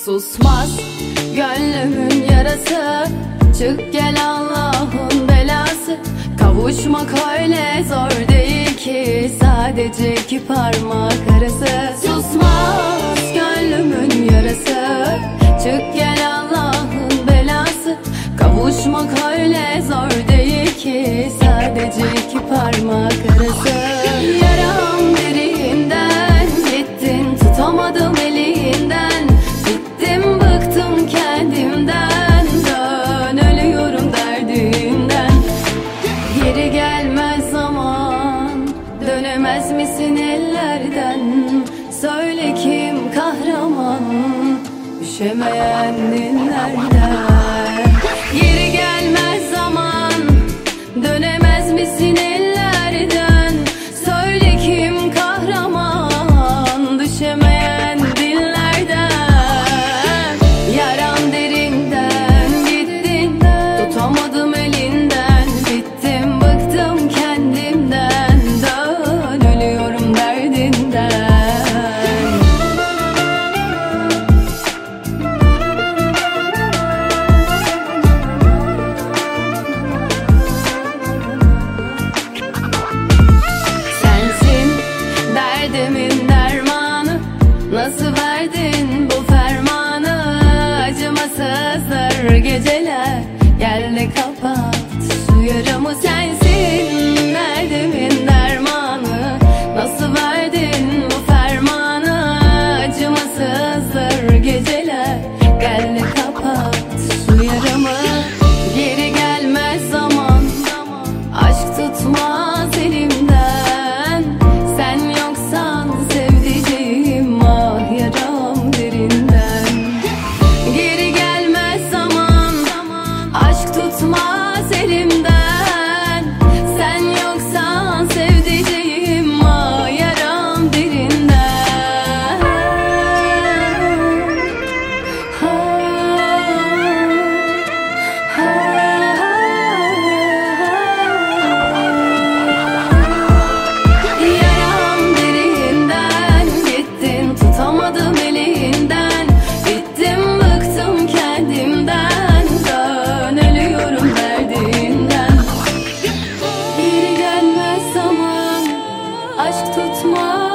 Susmaz gönlümün yarası, çık gel Allah'ın belası. Kavuşmak öyle zor değil ki, sadece iki parmak arası. Susmaz gönlümün yarası, çık gel Allah'ın belası. Kavuşmak öyle zor değil ki, sadece iki parmak arası. Yaram derinden, gittin tutamadım elinden. Bittim bıktım kendimden, dön ölüyorum derdimden. Geri gelmez zaman, dönemez misin ellerden? Söyle kim kahraman, üşemeyen dinlerden. Geri gelmez zaman, dönemez misin ellerden? Söyle kim kahraman, düşemeyen dinlerden. Yaram derinden, gittin tutamadım elinden. Bittim bıktım kendimden, dön ölüyorum derdinden. Derdimin dermanı, nasıl verdin bu fermanı? Acımasızdır geceler, gel de kapat şu yaramı. Sensin derdimin dermanı, nasıl verdin bu fermanı? Acımasızdır geceler, gel de kapat şu yaramı. Geri gelmez zaman, aşk tutmaz elimden. Sen yoksan sevdiceğim, ah yaram derinden. Geri gelmez zaman, aşk tutmaz elimden. Sen yoksan sevdiceğim, ah yaram derinden. Yaram derinden, gittin tutamadım elinden. Bittim bıktım kendimden, dön ölüyorum derdinden. Geri gelmez zaman, aşk tutmaz